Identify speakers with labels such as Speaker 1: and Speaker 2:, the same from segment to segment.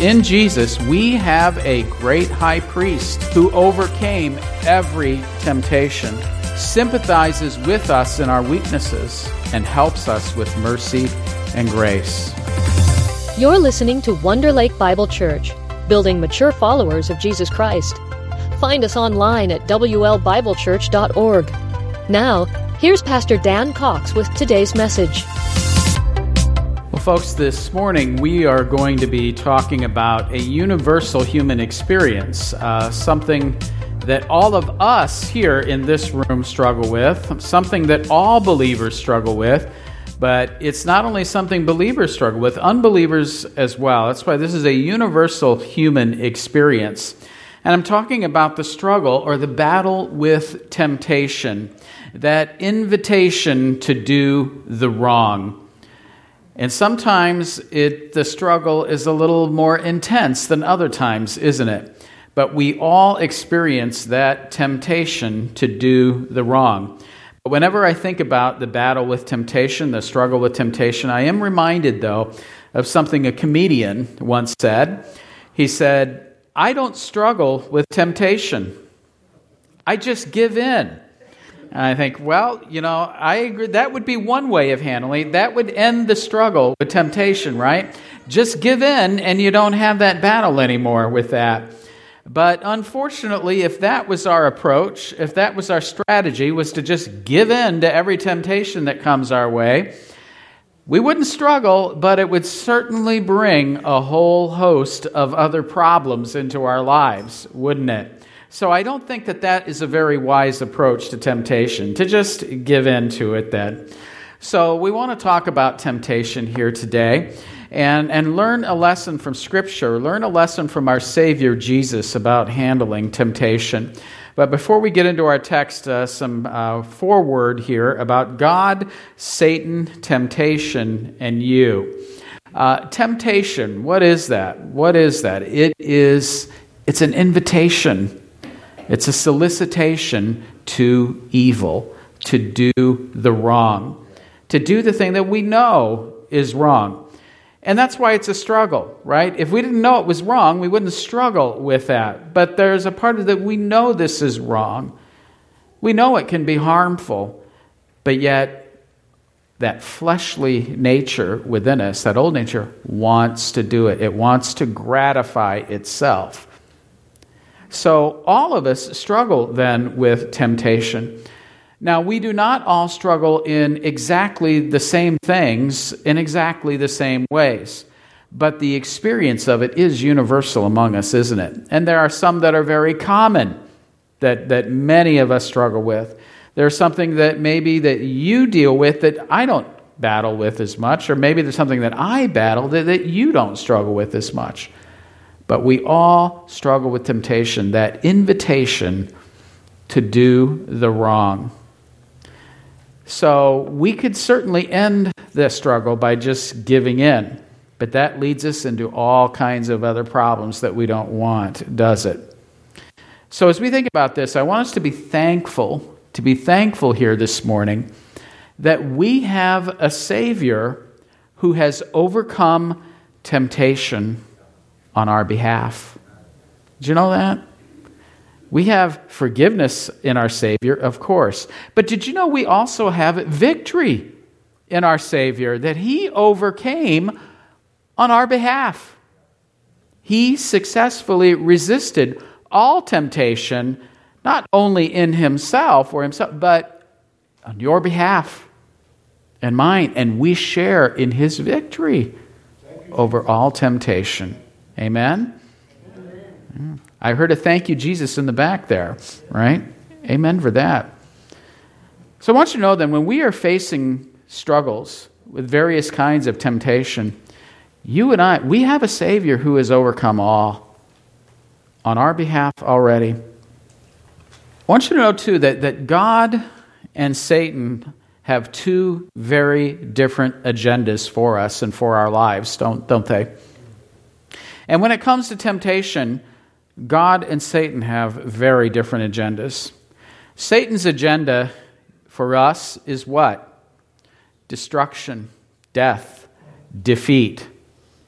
Speaker 1: in Jesus, we have a great high priest who overcame every temptation, sympathizes with us in our weaknesses, and helps us with mercy and grace.
Speaker 2: You're listening to Wonder Lake Bible Church, building mature followers of Jesus Christ. Find us online at wlbiblechurch.org. Now, here's Pastor Dan Cox with today's message.
Speaker 1: Well, folks, this morning we are going to be talking about a universal human experience, something that all of us here in this room struggle with, something that all believers struggle with, but it's not only something believers struggle with, unbelievers as well. That's why this is a universal human experience. And I'm talking about the struggle or the battle with temptation, that invitation to do the wrong. And sometimes the struggle is a little more intense than other times, isn't it? But we all experience that temptation to do the wrong. But whenever I think about the battle with temptation, the struggle with temptation, I am reminded, though, of something a comedian once said. He said, "I don't struggle with temptation. I just give in." And I think, well, I agree. That would be one way of handling it. That would end the struggle with temptation, right? Just give in and you don't have that battle anymore with that. But unfortunately, if that was our approach, if that was our strategy, was to just give in to every temptation that comes our way, we wouldn't struggle, but it would certainly bring a whole host of other problems into our lives, wouldn't it? So I don't think that is a very wise approach to temptation, to just give in to it then. So we want to talk about temptation here today and learn a lesson from Scripture, learn a lesson from our Savior Jesus about handling temptation. But before we get into our text, some foreword here about God, Satan, temptation, and you. Temptation, what is that? What is that? It's an invitation. It's a solicitation to evil, to do the wrong, to do the thing that we know is wrong. And that's why it's a struggle, right? If we didn't know it was wrong, we wouldn't struggle with that. But there's a part of that we know this is wrong. We know it can be harmful, but yet that fleshly nature within us, that old nature, wants to do it. It wants to gratify itself. So all of us struggle then with temptation. Now, we do not all struggle in exactly the same things, in exactly the same ways. But the experience of it is universal among us, isn't it? And there are some that are very common that many of us struggle with. There's something that maybe that you deal with that I don't battle with as much, or maybe there's something that I battle that you don't struggle with as much. But we all struggle with temptation, that invitation to do the wrong. So we could certainly end the struggle by just giving in, but that leads us into all kinds of other problems that we don't want, does it? So as we think about this, I want us to be thankful here this morning that we have a Savior who has overcome temptation on our behalf. Did you know that? We have forgiveness in our Savior, of course. But did you know we also have victory in our Savior, that He overcame on our behalf? He successfully resisted all temptation, not only in Himself, but on your behalf and mine. And we share in His victory over all temptation. Amen? I heard a thank you, Jesus, in the back there, right? Amen for that. So I want you to know then, when we are facing struggles with various kinds of temptation, you and I, we have a Savior who has overcome all on our behalf already. I want you to know, too, that God and Satan have two very different agendas for us and for our lives, don't they? And when it comes to temptation, God and Satan have very different agendas. Satan's agenda for us is what? Destruction, death, defeat.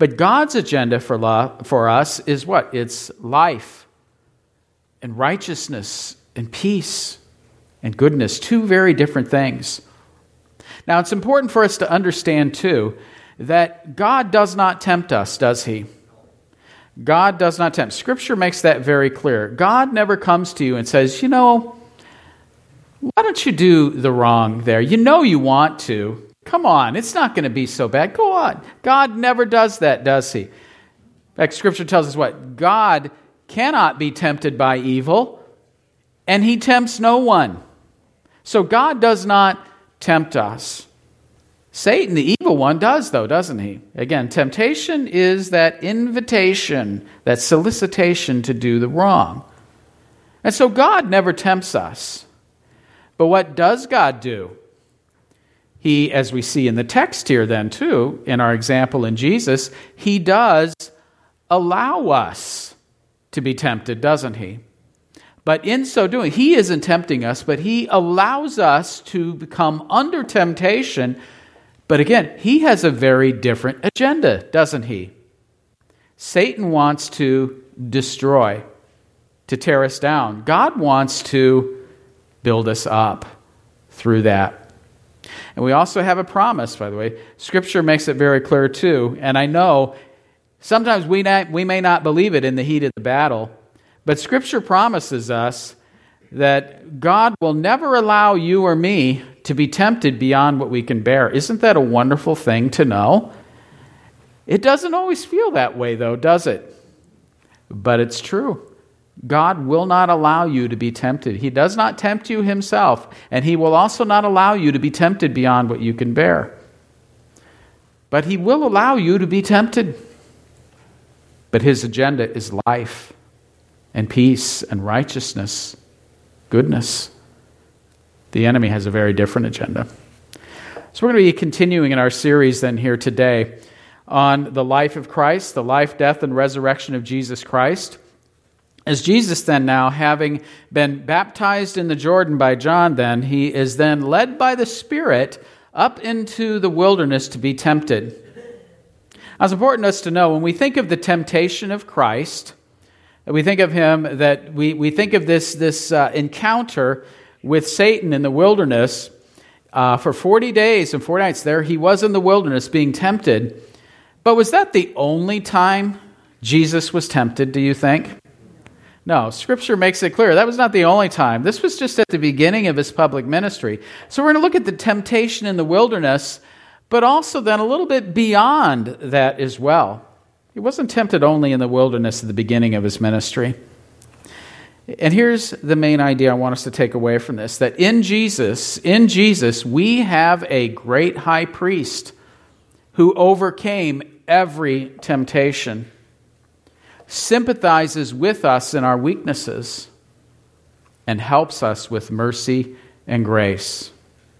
Speaker 1: But God's agenda for us is what? It's life and righteousness and peace and goodness. Two very different things. Now, it's important for us to understand, too, that God does not tempt us, does He? God does not tempt. Scripture makes that very clear. God never comes to you and says, why don't you do the wrong there? You know you want to. Come on, it's not going to be so bad. Go on. God never does that, does He? In fact, Scripture tells us what? God cannot be tempted by evil, and He tempts no one. So God does not tempt us. Satan, the evil one, does, though, doesn't he? Again, temptation is that invitation, that solicitation to do the wrong. And so God never tempts us. But what does God do? He, as we see in the text here then too, in our example in Jesus, He does allow us to be tempted, doesn't He? But in so doing, He isn't tempting us, but He allows us to become under temptation. But again, He has a very different agenda, doesn't He? Satan wants to destroy, to tear us down. God wants to build us up through that. And we also have a promise, by the way. Scripture makes it very clear too. And I know sometimes we may not believe it in the heat of the battle, but Scripture promises us that God will never allow you or me to be tempted beyond what we can bear. Isn't that a wonderful thing to know? It doesn't always feel that way, though, does it? But it's true. God will not allow you to be tempted. He does not tempt you Himself, and He will also not allow you to be tempted beyond what you can bear. But He will allow you to be tempted. But His agenda is life and peace and righteousness, goodness. The enemy has a very different agenda. So we're going to be continuing in our series then here today on the life of Christ, the life, death, and resurrection of Jesus Christ. As Jesus then now, having been baptized in the Jordan by John then, He is then led by the Spirit up into the wilderness to be tempted. Now, it's important to us to know when we think of the temptation of Christ, we think of Him that we think of this encounter with Satan in the wilderness. For 40 days and 40 nights there, He was in the wilderness being tempted. But was that the only time Jesus was tempted, do you think? No, Scripture makes it clear that was not the only time. This was just at the beginning of His public ministry. So we're going to look at the temptation in the wilderness, but also then a little bit beyond that as well. He wasn't tempted only in the wilderness at the beginning of His ministry. And here's the main idea I want us to take away from this, that in Jesus, we have a great high priest who overcame every temptation, sympathizes with us in our weaknesses, and helps us with mercy and grace.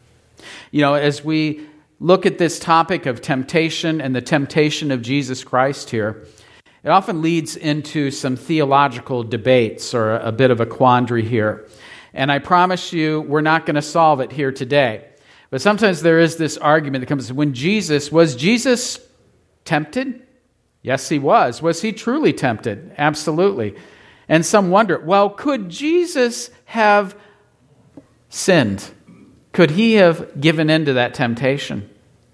Speaker 1: As we look at this topic of temptation and the temptation of Jesus Christ here, it often leads into some theological debates or a bit of a quandary here. And I promise you, we're not going to solve it here today. But sometimes there is this argument that comes, was Jesus tempted? Yes, He was. Was He truly tempted? Absolutely. And some wonder, could Jesus have sinned? Could He have given in to that temptation?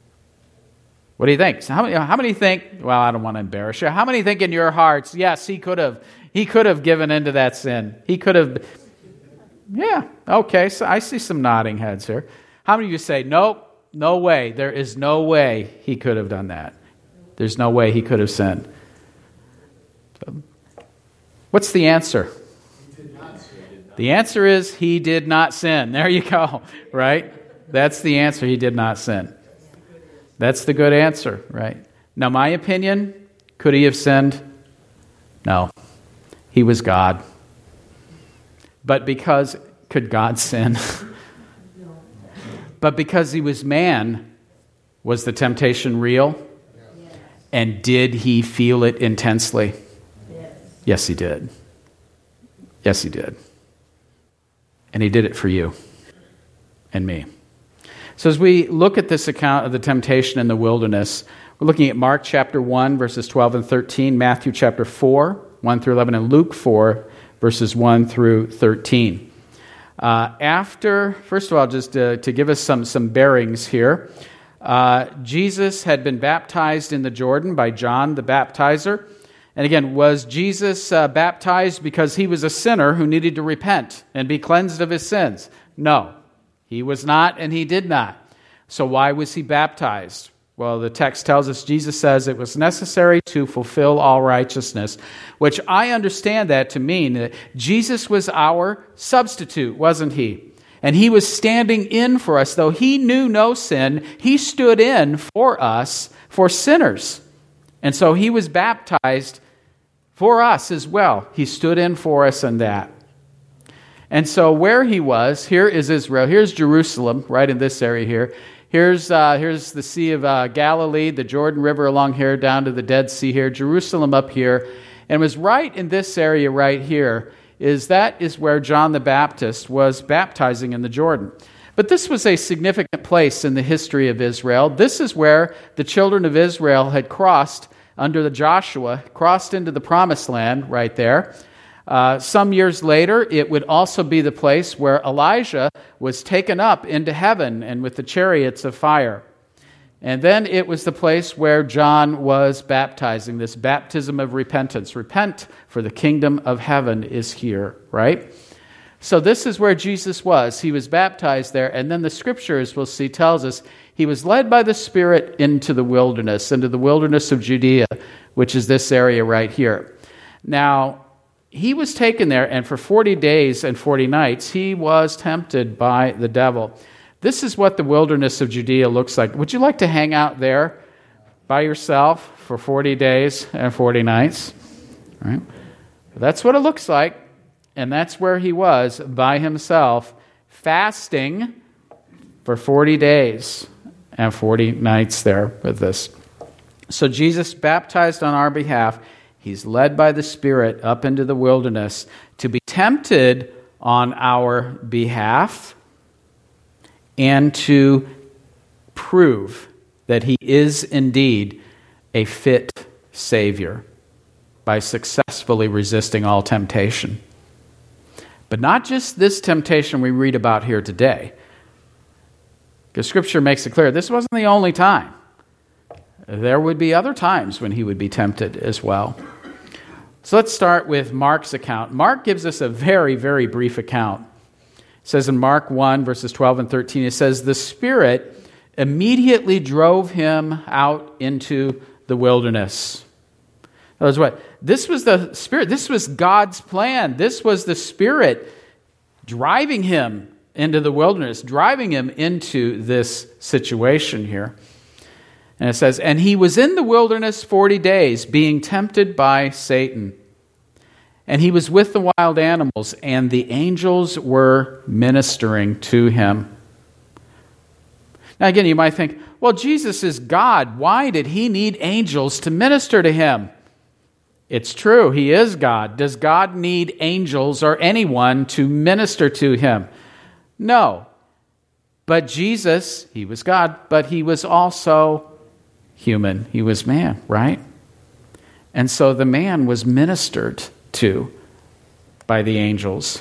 Speaker 1: What do you think? So how many think, I don't want to embarrass you. How many think in your hearts, yes, He could have given into that sin. He could have, yeah, okay, so I see some nodding heads here. How many of you say, nope, no way, there is no way He could have done that. There's no way He could have sinned. What's the answer? The answer is He did not sin. There you go, right? That's the answer, He did not sin. That's the good answer, right? Now, my opinion, could He have sinned? No. He was God. But could God sin? But because He was man, was the temptation real? And did He feel it intensely? Yes, He did. Yes, He did. And He did it for you and me. So as we look at this account of the temptation in the wilderness, We're looking at Mark chapter 1, verses 12 and 13, Matthew chapter 4, 1 through 11, and Luke 4, verses 1 through 13. First of all, just to give us some bearings here, Jesus had been baptized in the Jordan by John the Baptizer. And again, was Jesus baptized because he was a sinner who needed to repent and be cleansed of his sins? No, he was not, and he did not. So why was he baptized? Well, the text tells us, Jesus says it was necessary to fulfill all righteousness, which I understand that to mean that Jesus was our substitute, wasn't he? And he was standing in for us. Though he knew no sin, he stood in for us, for sinners. And so he was baptized for us as well. He stood in for us in that. And so where he was, here is Israel. Here's Jerusalem, right in this area here. Here's the Sea of Galilee, the Jordan River along here, down to the Dead Sea here, Jerusalem up here. And it was right in this area right here, that is where John the Baptist was baptizing in the Jordan. But this was a significant place in the history of Israel. This is where the children of Israel had crossed under the Joshua, crossed into the Promised Land right there. Some years later, it would also be the place where Elijah was taken up into heaven and with the chariots of fire. And then it was the place where John was baptizing, this baptism of repentance. Repent, for the kingdom of heaven is here, right? So this is where Jesus was. He was baptized there, and then the scripture, as we'll see, tells us he was led by the Spirit into the wilderness of Judea, which is this area right here. Now, he was taken there, and for 40 days and 40 nights, he was tempted by the devil. This is what the wilderness of Judea looks like. Would you like to hang out there by yourself for 40 days and 40 nights? All right. That's what it looks like, and that's where he was by himself, fasting for 40 days and 40 nights there with this. So Jesus baptized on our behalf. He's led by the Spirit up into the wilderness to be tempted on our behalf and to prove that he is indeed a fit Savior by successfully resisting all temptation. But not just this temptation we read about here today. Because Scripture makes it clear this wasn't the only time. There would be other times when he would be tempted as well. So let's start with Mark's account. Mark gives us a very, very brief account. It says in Mark 1, verses 12 and 13, it says, the Spirit immediately drove him out into the wilderness. That was what? This was the Spirit. This was God's plan. This was the Spirit driving him into the wilderness, driving him into this situation here. And it says, and he was in the wilderness 40 days, being tempted by Satan. And he was with the wild animals, and the angels were ministering to him. Now again, you might think, well, Jesus is God. Why did he need angels to minister to him? It's true, he is God. Does God need angels or anyone to minister to him? No. But Jesus, he was God, but he was also human. He was man, right? And so the man was ministered to by the angels.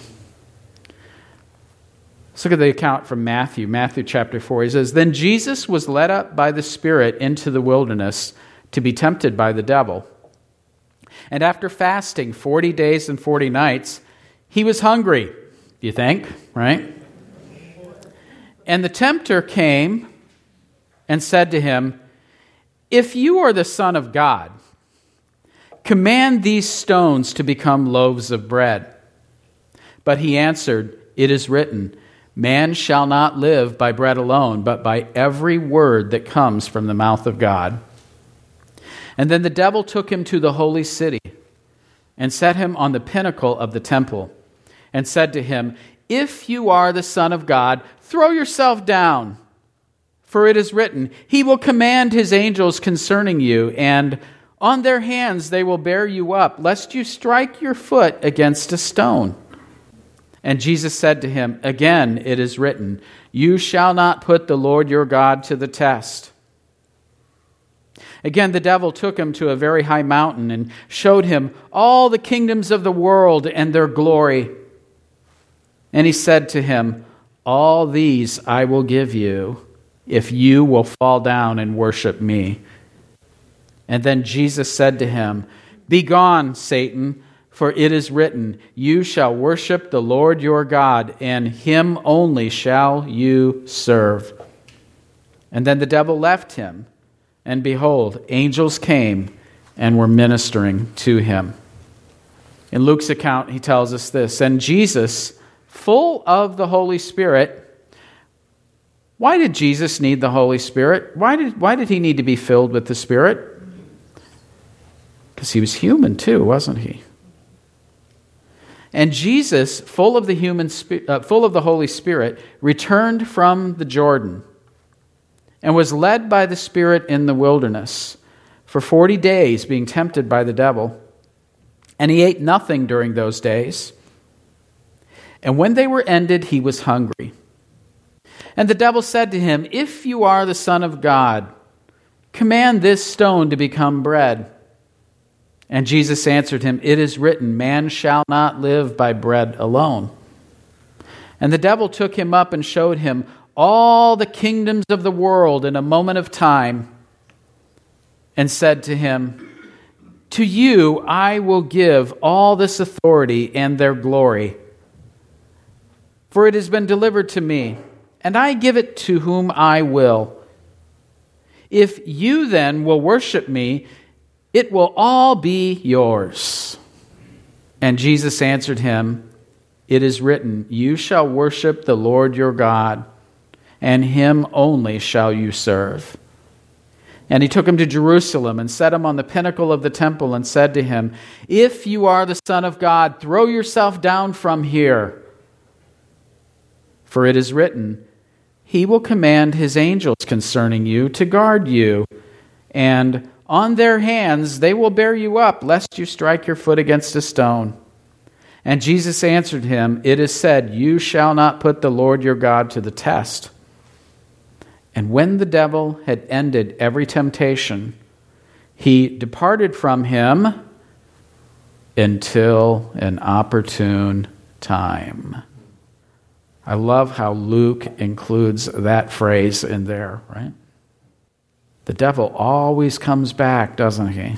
Speaker 1: Let's look at the account from Matthew chapter 4. He says, then Jesus was led up by the Spirit into the wilderness to be tempted by the devil. And after fasting 40 days and 40 nights, he was hungry, you think, right? And the tempter came and said to him, if you are the Son of God, command these stones to become loaves of bread. But he answered, it is written, man shall not live by bread alone, but by every word that comes from the mouth of God. And then the devil took him to the holy city and set him on the pinnacle of the temple and said to him, if you are the Son of God, throw yourself down. For it is written, he will command his angels concerning you, and on their hands they will bear you up, lest you strike your foot against a stone. And Jesus said to him, again it is written, you shall not put the Lord your God to the test. Again, the devil took him to a very high mountain and showed him all the kingdoms of the world and their glory. And he said to him, "All these I will give you if you will fall down and worship me." And then Jesus said to him, "Begone, Satan, for it is written, you shall worship the Lord your God, and him only shall you serve." And then the devil left him, and behold, angels came and were ministering to him. In Luke's account, he tells us this, "And Jesus, full of the Holy Spirit." Why did Jesus need the Holy Spirit? Why did he need to be filled with the Spirit? Because he was human too, wasn't he? And Jesus, full of the Holy Spirit, returned from the Jordan and was led by the Spirit in the wilderness for 40 days, being tempted by the devil. And he ate nothing during those days. And when they were ended, he was hungry. And the devil said to him, "If you are the Son of God, command this stone to become bread." And Jesus answered him, "It is written, man shall not live by bread alone." And the devil took him up and showed him all the kingdoms of the world in a moment of time, and said to him, "To you I will give all this authority and their glory, for it has been delivered to me, and I give it to whom I will. If you then will worship me, it will all be yours." And Jesus answered him, "It is written, you shall worship the Lord your God, and him only shall you serve." And he took him to Jerusalem and set him on the pinnacle of the temple and said to him, "If you are the Son of God, throw yourself down from here. For it is written, he will command his angels concerning you to guard you, and on their hands they will bear you up, lest you strike your foot against a stone." And Jesus answered him, "It is said, you shall not put the Lord your God to the test." And when the devil had ended every temptation, he departed from him until an opportune time. I love how Luke includes that phrase in there, right? The devil always comes back, doesn't he?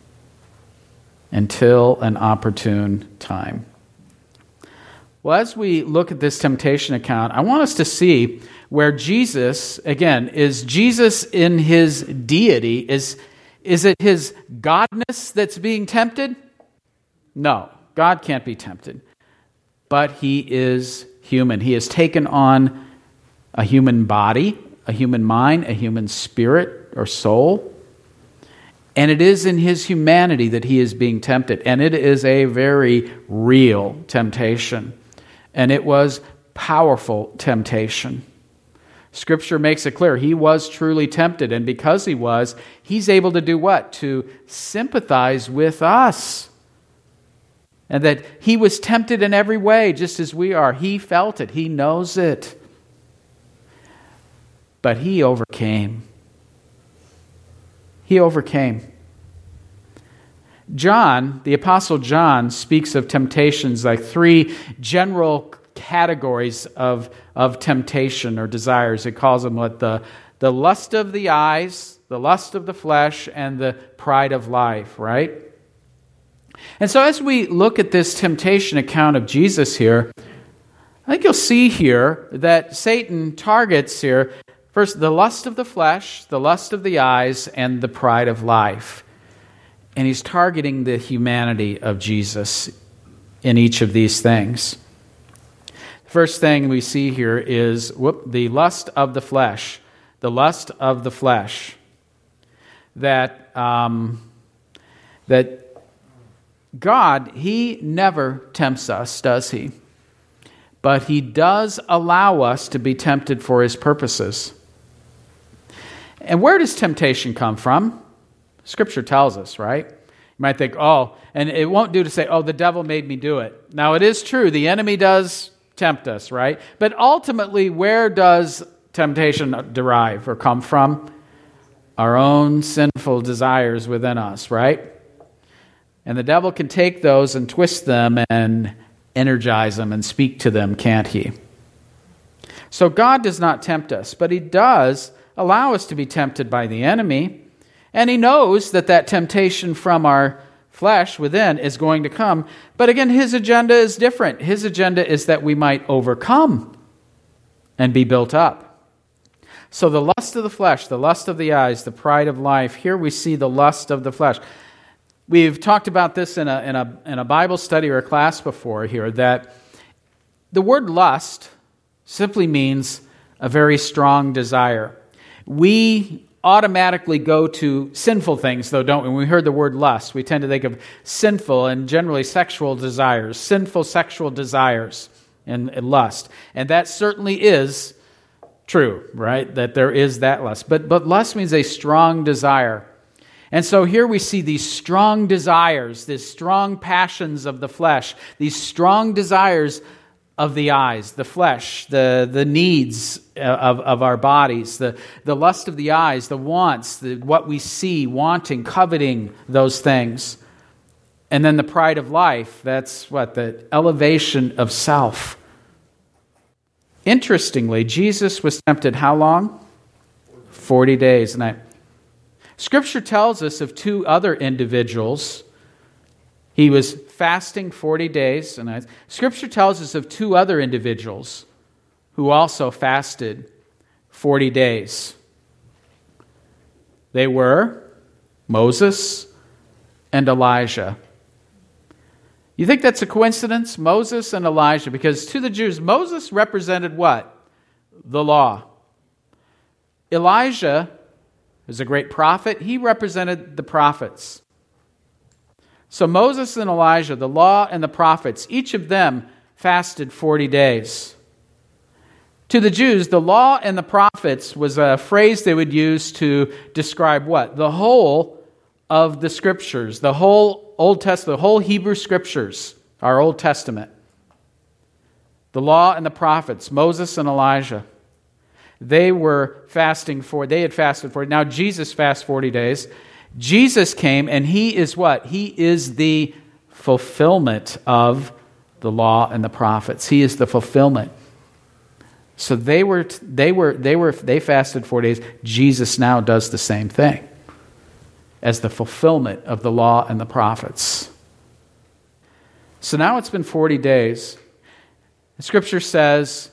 Speaker 1: Until an opportune time. Well, as we look at this temptation account, I want us to see where Jesus, again, is Jesus in his deity? Is it his godness that's being tempted? No, God can't be tempted. But he is human. He has taken on a human body, a human mind, a human spirit or soul. And it is in his humanity that he is being tempted. And it is a very real temptation. And it was powerful temptation. Scripture makes it clear he was truly tempted. And because he was, he's able to do what? To sympathize with us. And that he was tempted in every way, just as we are. He felt it. He knows it. But he overcame. He overcame. John, the Apostle John, speaks of temptations like three general categories of temptation or desires. It calls them what the lust of the eyes, the lust of the flesh, and the pride of life, right? And so as we look at this temptation account of Jesus here, I think you'll see here that Satan targets here, first, the lust of the flesh, the lust of the eyes, and the pride of life. And he's targeting the humanity of Jesus in each of these things. The first thing we see here is the lust of the flesh. The lust of the flesh. That God, he never tempts us, does he? But he does allow us to be tempted for his purposes. And where does temptation come from? Scripture tells us, right? You might think, and it won't do to say, the devil made me do it. Now, it is true, the enemy does tempt us, right? But ultimately, where does temptation derive or come from? our own sinful desires within us, right? And the devil can take those and twist them and energize them and speak to them, can't he? So God does not tempt us, but he does allow us to be tempted by the enemy. And he knows that that temptation from our flesh within is going to come. But again, his agenda is different. His agenda is that we might overcome and be built up. So the lust of the flesh, the lust of the eyes, the pride of life, here we see the lust of the flesh. We've talked about this in a Bible study or a class before here, that the word lust simply means a very strong desire. We automatically go to sinful things, though, don't we? When we heard the word lust, we tend to think of sinful and generally sexual desires, sinful sexual desires and lust. And that certainly is true, right? That there is that lust. But lust means a strong desire. And so here we see these strong desires, these strong passions of the flesh, these strong desires of the eyes, the flesh, the needs of our bodies, the lust of the eyes, the wants, what we see, wanting, coveting those things. And then the pride of life, that's what? The elevation of self. Interestingly, Jesus was tempted how long? 40 days. And Scripture tells us of two other individuals. He was fasting 40 days and nights. Scripture tells us of two other individuals who also fasted 40 days. They were Moses and Elijah. You think that's a coincidence? Moses and Elijah, because to the Jews, Moses represented what? The law. Elijah is a great prophet. He represented the prophets. So Moses and Elijah, the law and the prophets, each of them fasted 40 days. To the Jews, the law and the prophets was a phrase they would use to describe what? The whole of the Scriptures, the whole Old Testament, the whole Hebrew Scriptures, our Old Testament. The law and the prophets, Moses and Elijah. They had fasted for. Now Jesus fasted 40 days. Jesus came, and he is what? He is the fulfillment of the law and the prophets. He is the fulfillment. So they fasted 4 days. Jesus now does the same thing as the fulfillment of the law and the prophets. So now it's been 40 days. The Scripture says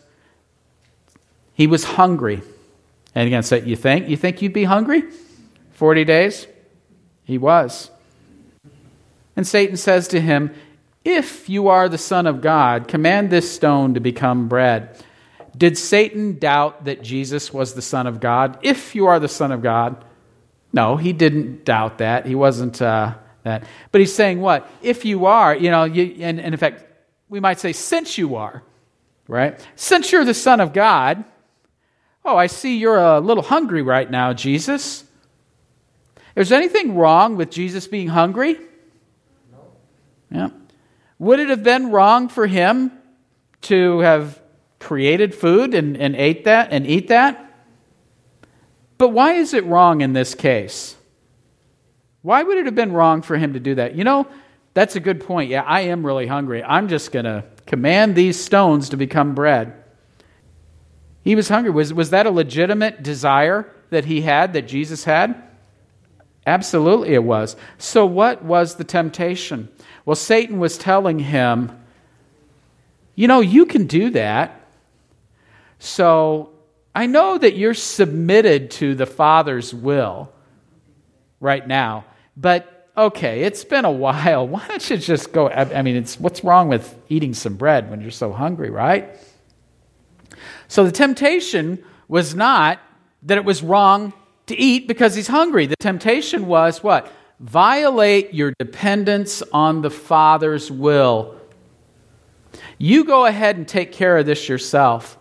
Speaker 1: he was hungry. And again, so you think you'd be hungry? 40 days? He was. And Satan says to him, "If you are the Son of God, command this stone to become bread." Did Satan doubt that Jesus was the Son of God? If you are the Son of God. No, he didn't doubt that. He wasn't that. But he's saying what? If you are, and in fact, we might say, since you are, right? Since you're the Son of God, I see you're a little hungry right now, Jesus. Is there anything wrong with Jesus being hungry? No. Yeah. Would it have been wrong for him to have created food and eat that? But why is it wrong in this case? Why would it have been wrong for him to do that? That's a good point. Yeah, I am really hungry. I'm just going to command these stones to become bread. He was hungry. Was that a legitimate desire that he had, that Jesus had? Absolutely it was. So what was the temptation? Well, Satan was telling him, you can do that. So I know that you're submitted to the Father's will right now, but okay, it's been a while. Why don't you just go? What's wrong with eating some bread when you're so hungry, right? So the temptation was not that it was wrong to eat because he's hungry. The temptation was what? Violate your dependence on the Father's will. You go ahead and take care of this yourself.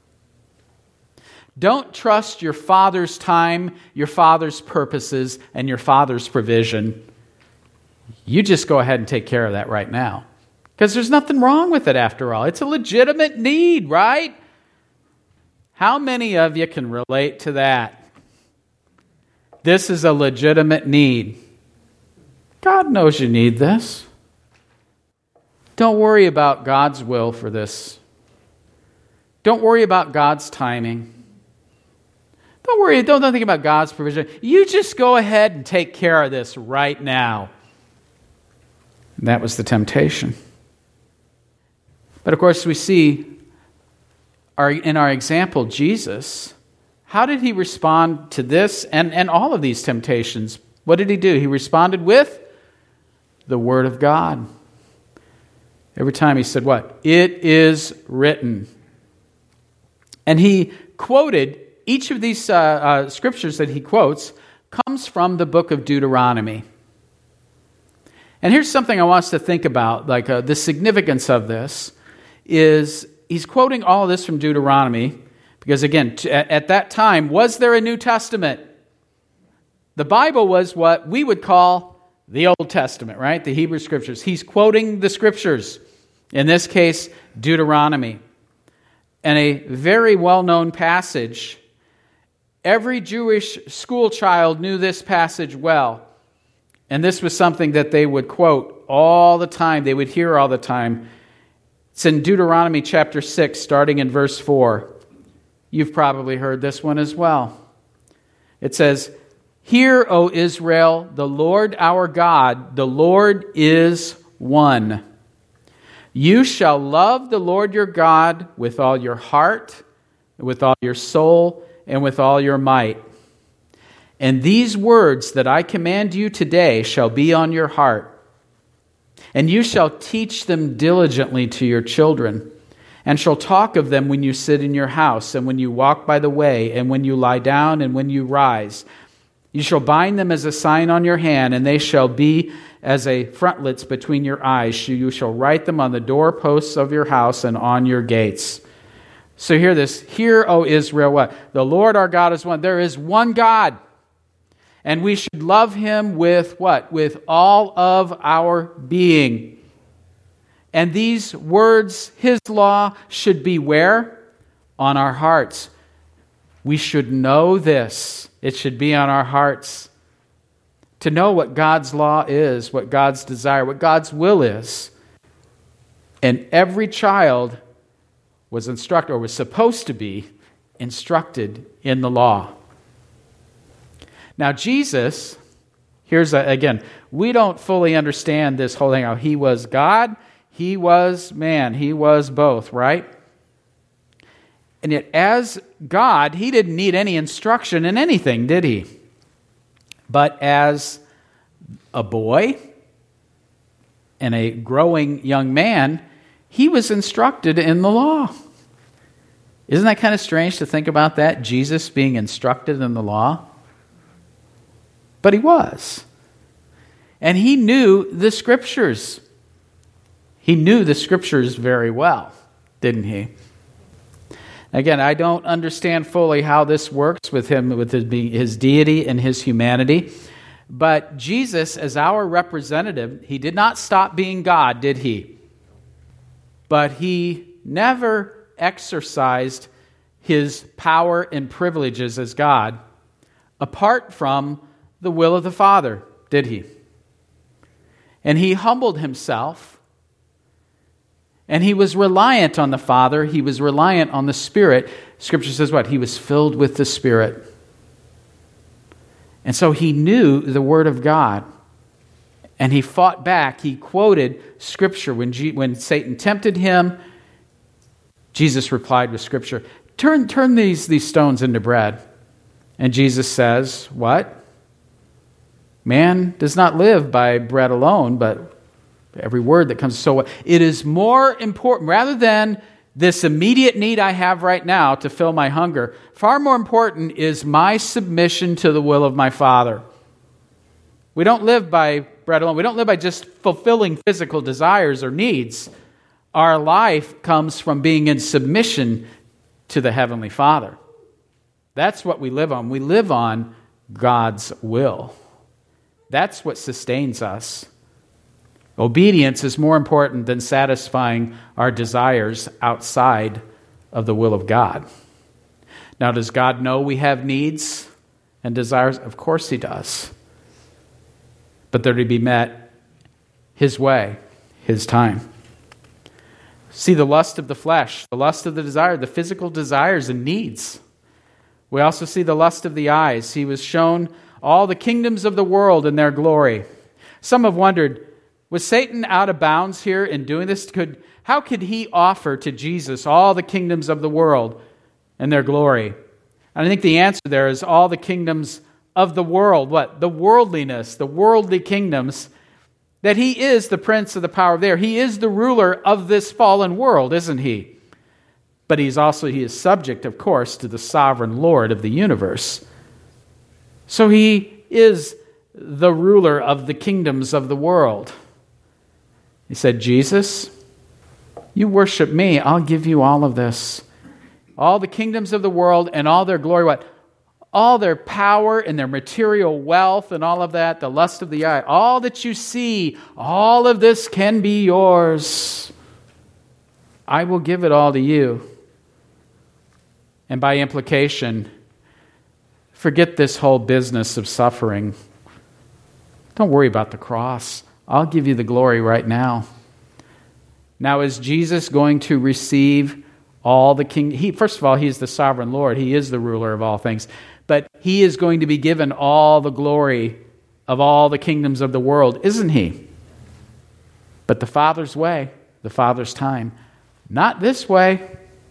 Speaker 1: Don't trust your Father's time, your Father's purposes, and your Father's provision. You just go ahead and take care of that right now. Because there's nothing wrong with it after all. It's a legitimate need, right? How many of you can relate to that? This is a legitimate need. God knows you need this. Don't worry about God's will for this. Don't worry about God's timing. Don't worry, don't think about God's provision. You just go ahead and take care of this right now. And that was the temptation. But of course, we see in our example, Jesus, how did he respond to this and all of these temptations? What did he do? He responded with the Word of God. Every time he said what? It is written. And he quoted, each of these scriptures that he quotes comes from the book of Deuteronomy. And here's something I want us to think about, like the significance of this is he's quoting all of this from Deuteronomy because, again, at that time, was there a New Testament? The Bible was what we would call the Old Testament, right? The Hebrew Scriptures. He's quoting the Scriptures, in this case, Deuteronomy. And a very well-known passage. Every Jewish school child knew this passage well. And this was something that they would quote all the time. They would hear all the time. It's in Deuteronomy chapter 6, starting in verse 4. You've probably heard this one as well. It says, "Hear, O Israel, the Lord our God, the Lord is one. You shall love the Lord your God with all your heart, with all your soul, and with all your might. And these words that I command you today shall be on your heart. And you shall teach them diligently to your children, and shall talk of them when you sit in your house, and when you walk by the way, and when you lie down, and when you rise. You shall bind them as a sign on your hand, and they shall be as a frontlets between your eyes. You shall write them on the doorposts of your house and on your gates." So hear this. Hear, O Israel, what? The Lord our God is one. There is one God. And we should love him with what? With all of our being. And these words, his law, should be where? On our hearts. We should know this. It should be on our hearts. To know what God's law is, what God's desire, what God's will is. And every child was instructed, or was supposed to be instructed in the law. Now Jesus, again, we don't fully understand this whole thing. How he was God, he was man, he was both, right? And yet as God, he didn't need any instruction in anything, did he? But as a boy and a growing young man, he was instructed in the law. Isn't that kind of strange to think about that? Jesus being instructed in the law? But he was. And he knew the Scriptures. He knew the Scriptures very well, didn't he? Again, I don't understand fully how this works with him, with his deity and his humanity. But Jesus, as our representative, he did not stop being God, did he? But he never exercised his power and privileges as God apart from the will of the Father, did he? And he humbled himself, and he was reliant on the Father. He was reliant on the Spirit. Scripture says what? He was filled with the Spirit. And so he knew the Word of God. And he fought back. He quoted Scripture. When Satan tempted him, Jesus replied with Scripture. Turn these stones into bread. And Jesus says, what? Man does not live by bread alone, but every word that comes. So it is more important, rather than this immediate need I have right now to fill my hunger, far more important is my submission to the will of my Father. We don't live by bread alone. We don't live by just fulfilling physical desires or needs. Our life comes from being in submission to the Heavenly Father. That's what we live on. We live on God's will. That's what sustains us. Obedience is more important than satisfying our desires outside of the will of God. Now, does God know we have needs and desires? Of course he does. But they're to be met his way, his time. See the lust of the flesh, the lust of the desire, the physical desires and needs. We also see the lust of the eyes. He was shown all the kingdoms of the world in their glory. Some have wondered, was Satan out of bounds here in doing this? How could he offer to Jesus all the kingdoms of the world and their glory? And I think the answer there is all the kingdoms of the world. What? The worldliness, the worldly kingdoms, that he is the prince of the power of the air. He is the ruler of this fallen world, isn't he? But he is subject, of course, to the sovereign Lord of the universe. So he is the ruler of the kingdoms of the world. He said, Jesus, you worship me, I'll give you all of this. All the kingdoms of the world and all their glory, what? All their power and their material wealth and all of that, the lust of the eye, all that you see, all of this can be yours. I will give it all to you. And by implication, forget this whole business of suffering. Don't worry about the cross. I'll give you the glory right now. Now, is Jesus going to receive all the king? First of all, he is the sovereign Lord. He is the ruler of all things. But he is going to be given all the glory of all the kingdoms of the world, isn't he? But the Father's way, the Father's time, not this way.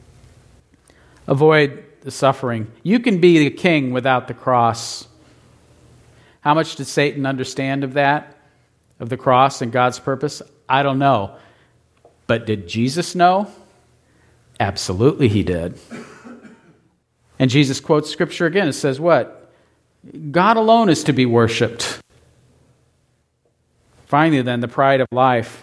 Speaker 1: Avoid the suffering. You can be the king without the cross. How much did Satan understand of that? Of the cross and God's purpose? I don't know. But did Jesus know? Absolutely he did. And Jesus quotes Scripture again. It says what? God alone is to be worshipped. Finally then, the pride of life.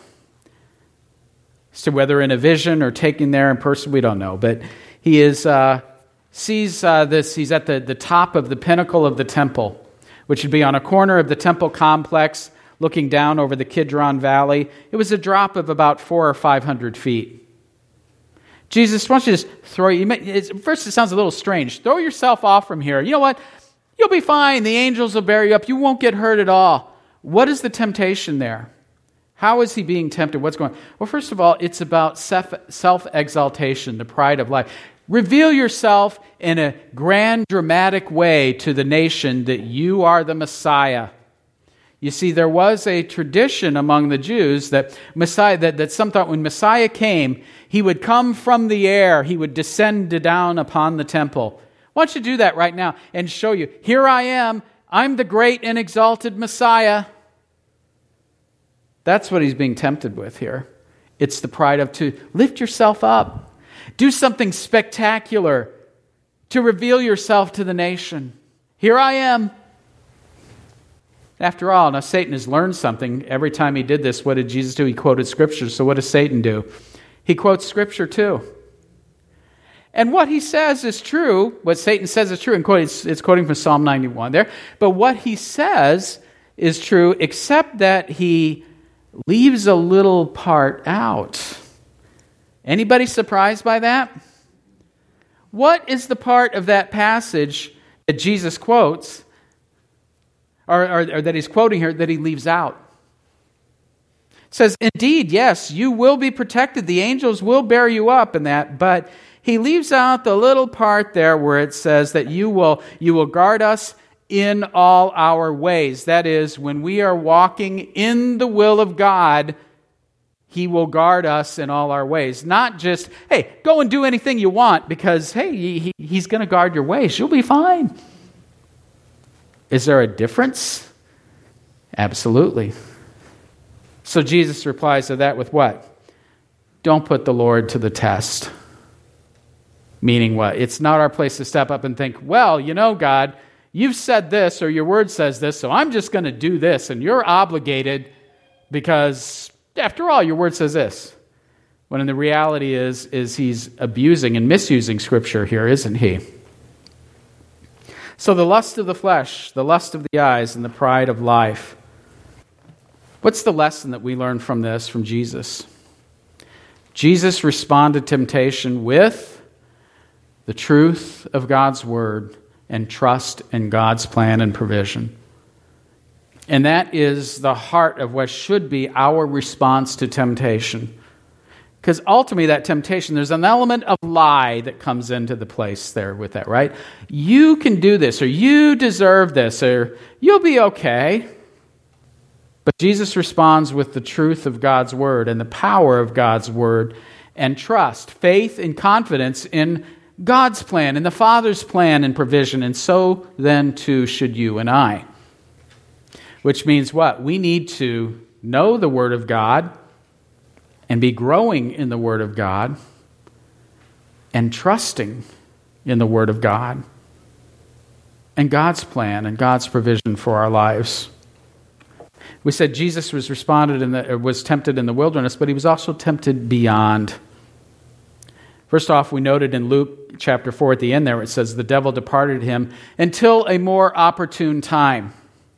Speaker 1: So whether in a vision or taken there in person, we don't know. But he sees this. He's at the top of the pinnacle of the temple, which would be on a corner of the temple complex, looking down over the Kidron Valley. It was a drop of about 400 or 500 feet. Jesus, why don't you just first it sounds a little strange. Throw yourself off from here. You know what? You'll be fine. The angels will bear you up. You won't get hurt at all. What is the temptation there? How is he being tempted? What's going on? Well, first of all, it's about self-exaltation, the pride of life. Reveal yourself in a grand, dramatic way to the nation that you are the Messiah. You see, there was a tradition among the Jews that some thought when Messiah came, he would come from the air, he would descend down upon the temple. Why don't you do that right now and show you, here I am, I'm the great and exalted Messiah. That's what he's being tempted with here. It's the pride of to lift yourself up. Do something spectacular to reveal yourself to the nation. Here I am. After all, now Satan has learned something. Every time he did this, what did Jesus do? He quoted Scripture. So what does Satan do? He quotes Scripture too. And what he says is true. What Satan says is true. And it's quoting from Psalm 91 there. But what he says is true, except that he leaves a little part out. Anybody surprised by that? What is the part of that passage that Jesus quotes, or that he's quoting here, that he leaves out? It says, indeed, yes, you will be protected. The angels will bear you up in that, but he leaves out the little part there where it says that you will guard us in all our ways. That is, when we are walking in the will of God, he will guard us in all our ways. Not just, hey, go and do anything you want because, hey, he's going to guard your ways. You'll be fine. Is there a difference? Absolutely. So Jesus replies to that with what? Don't put the Lord to the test. Meaning what? It's not our place to step up and think, well, you know, God, you've said this or your word says this, so I'm just going to do this, and you're obligated because, after all, your word says this. When in the reality is he's abusing and misusing Scripture here, isn't he? So the lust of the flesh, the lust of the eyes, and the pride of life. What's the lesson that we learn from this, from Jesus? Jesus responded to temptation with the truth of God's word, and trust in God's plan and provision. And that is the heart of what should be our response to temptation. Because ultimately that temptation, there's an element of lie that comes into the place there with that, right? You can do this, or you deserve this, or you'll be okay. But Jesus responds with the truth of God's word and the power of God's word and trust, faith, and confidence in God's plan, in the Father's plan and provision. And so then too should you and I. Which means what? We need to know the Word of God and be growing in the Word of God and trusting in the Word of God and God's plan and God's provision for our lives. We said Jesus was tempted in the wilderness, but he was also tempted beyond. First off, we noted in Luke chapter 4 at the end there, it says, the devil departed him until a more opportune time.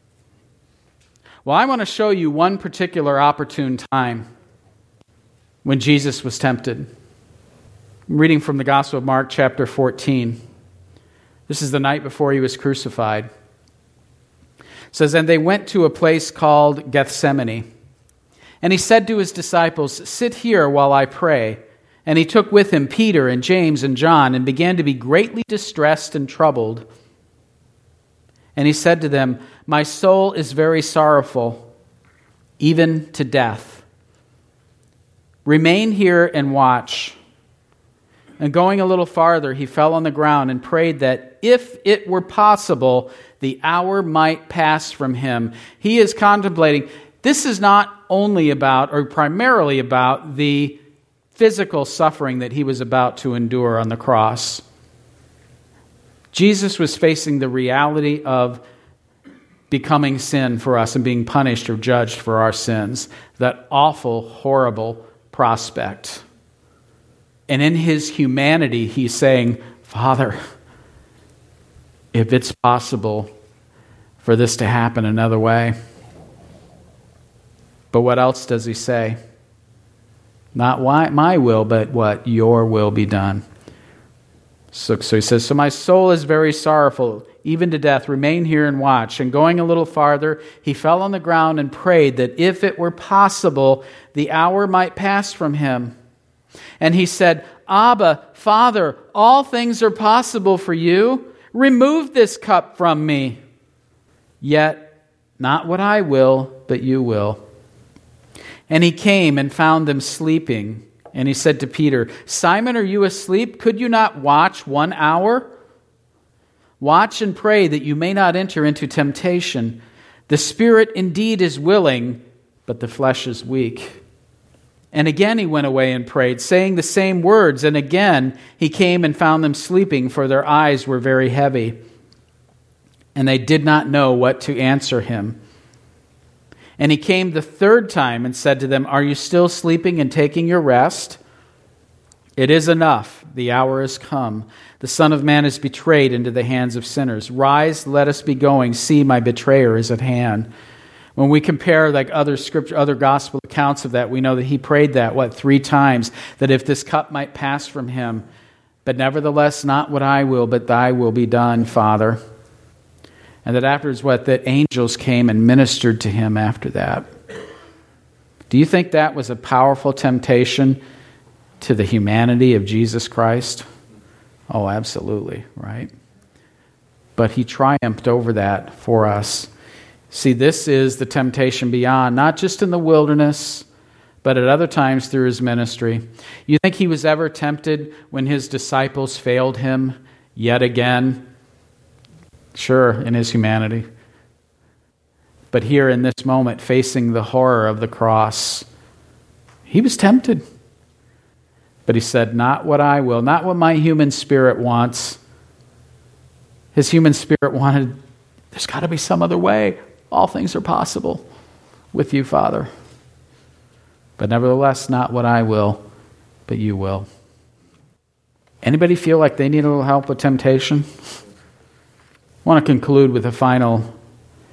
Speaker 1: Well, I want to show you one particular opportune time when Jesus was tempted. I'm reading from the Gospel of Mark chapter 14. This is the night before he was crucified. It says, and they went to a place called Gethsemane. And he said to his disciples, sit here while I pray. And he took with him Peter and James and John and began to be greatly distressed and troubled. And he said to them, my soul is very sorrowful, even to death. Remain here and watch. And going a little farther, he fell on the ground and prayed that if it were possible, the hour might pass from him. He is contemplating. This is not only about, or primarily about, the physical suffering that he was about to endure on the cross. Jesus was facing the reality of becoming sin for us and being punished or judged for our sins. That awful, horrible prospect. And in his humanity, he's saying, Father, if it's possible for this to happen another way. But what else does he say? Not my will, but what? Your will be done. So he says, so my soul is very sorrowful, even to death. Remain here and watch. And going a little farther, he fell on the ground and prayed that if it were possible, the hour might pass from him. And he said, Abba, Father, all things are possible for you. Remove this cup from me. Yet not what I will, but you will. And he came and found them sleeping. And he said to Peter, Simon, are you asleep? Could you not watch 1 hour? Watch and pray that you may not enter into temptation. The spirit indeed is willing, but the flesh is weak. And again he went away and prayed, saying the same words. And again he came and found them sleeping, for their eyes were very heavy. And they did not know what to answer him. And he came the third time and said to them, are you still sleeping and taking your rest? It is enough. The hour has come. The Son of Man is betrayed into the hands of sinners. Rise, let us be going. See, my betrayer is at hand. When we compare like other scripture, other gospel accounts of that, we know that he prayed that, 3 times, that if this cup might pass from him. But nevertheless, not what I will, but thy will be done, Father. And that afterwards, that angels came and ministered to him after that. Do you think that was a powerful temptation to the humanity of Jesus Christ? Oh, absolutely, right? But he triumphed over that for us. See, this is the temptation beyond, not just in the wilderness, but at other times through his ministry. You think he was ever tempted when his disciples failed him yet again? Sure, in his humanity. But here in this moment, facing the horror of the cross, he was tempted. But he said, not what I will, not what my human spirit wants. His human spirit wanted, there's got to be some other way. All things are possible with you, Father. But nevertheless, not what I will, but you will. Anybody feel like they need a little help with temptation? I want to conclude with a final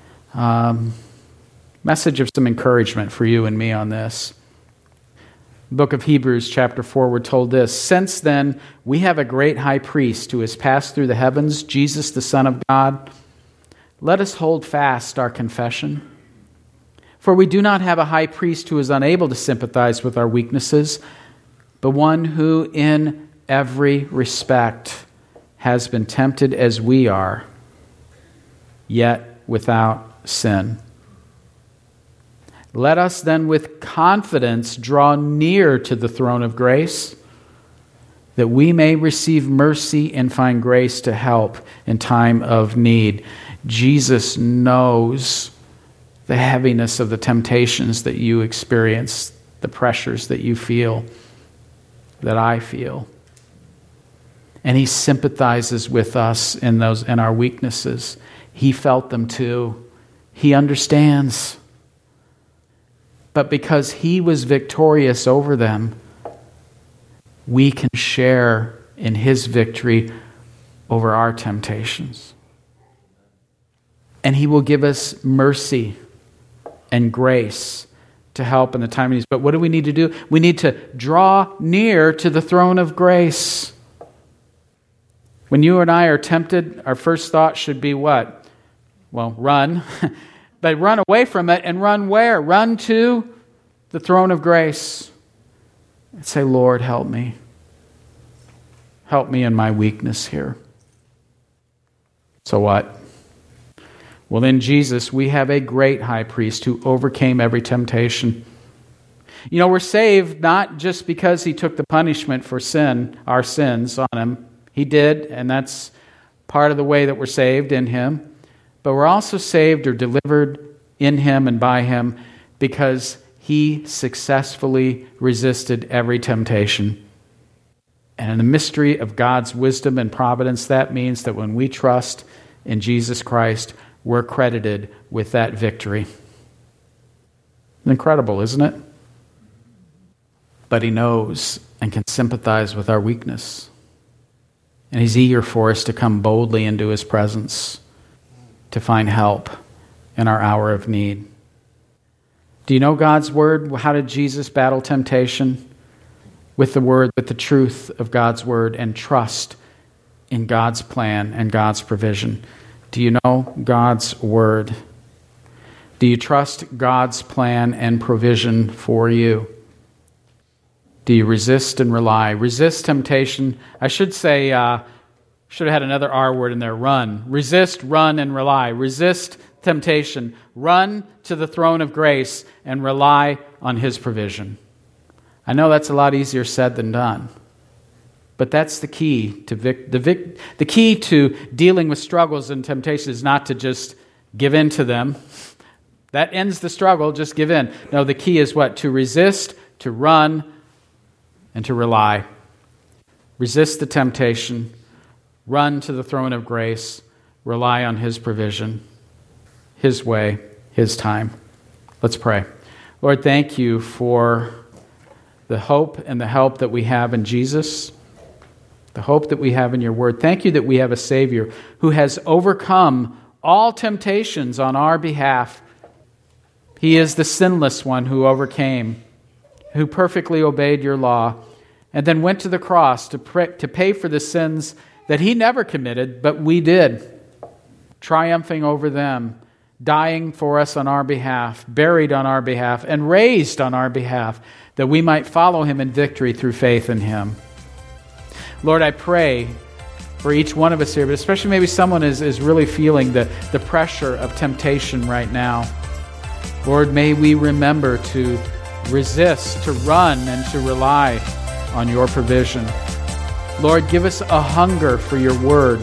Speaker 1: message of some encouragement for you and me on this. Book of Hebrews, chapter 4, we're told this: "Since then, we have a great high priest who has passed through the heavens, Jesus, the Son of God. Let us hold fast our confession. For we do not have a high priest who is unable to sympathize with our weaknesses, but one who in every respect has been tempted as we are, yet without sin. Let us then with confidence draw near to the throne of grace, that we may receive mercy and find grace to help in time of need." Jesus knows the heaviness of the temptations that you experience, the pressures that you feel, that I feel. And He sympathizes with us in our weaknesses. He felt them too. He understands. But because He was victorious over them, we can share in His victory over our temptations. And He will give us mercy and grace to help in the time of need. But what do we need to do? We need to draw near to the throne of grace. When you and I are tempted, our first thought should be what? Well, run. But run away from it, and run where? Run to the throne of grace. And say, "Lord, help me. Help me in my weakness here." So what? Well, in Jesus, we have a great high priest who overcame every temptation. You know, we're saved not just because He took the punishment for sin, our sins, on Him. He did, and that's part of the way that we're saved, in Him. But we're also saved or delivered in Him and by Him because He successfully resisted every temptation. And in the mystery of God's wisdom and providence, that means that when we trust in Jesus Christ, we're credited with that victory. Incredible, isn't it? But He knows and can sympathize with our weakness. And He's eager for us to come boldly into His presence to find help in our hour of need. Do you know God's Word? How did Jesus battle temptation? With the Word, with the truth of God's Word, and trust in God's plan and God's provision. Do you know God's Word? Do you trust God's plan and provision for you? Do you resist and rely? Resist temptation. I should say, should have had another R word in there, run. Resist, run, and rely. Resist temptation. Run to the throne of grace and rely on His provision. I know that's a lot easier said than done. But that's the key to the key to dealing with struggles and temptations is not to just give in to them. That ends the struggle, just give in. No, the key is what? To resist, to run, and to rely. Resist the temptation. Run to the throne of grace. Rely on His provision, His way, His time. Let's pray. Lord, thank You for the hope and the help that we have in Jesus, the hope that we have in Your Word. Thank You that we have a Savior who has overcome all temptations on our behalf. He is the sinless one who overcame, who perfectly obeyed Your law, and then went to the cross to pay for the sins that He never committed, but we did, triumphing over them, dying for us on our behalf, buried on our behalf, and raised on our behalf, that we might follow Him in victory through faith in Him. Lord, I pray for each one of us here, but especially maybe someone is really feeling the pressure of temptation right now. Lord, may we remember to resist, to run, and to rely on Your provision. Lord, give us a hunger for Your Word,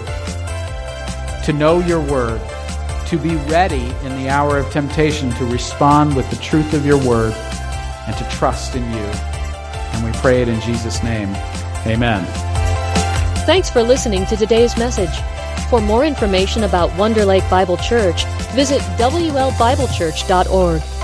Speaker 1: to know Your Word, to be ready in the hour of temptation to respond with the truth of Your Word and to trust in You. And we pray it in Jesus' name. Amen.
Speaker 2: Thanks for listening to today's message. For more information about Wonder Lake Bible Church, visit WLBibleChurch.org.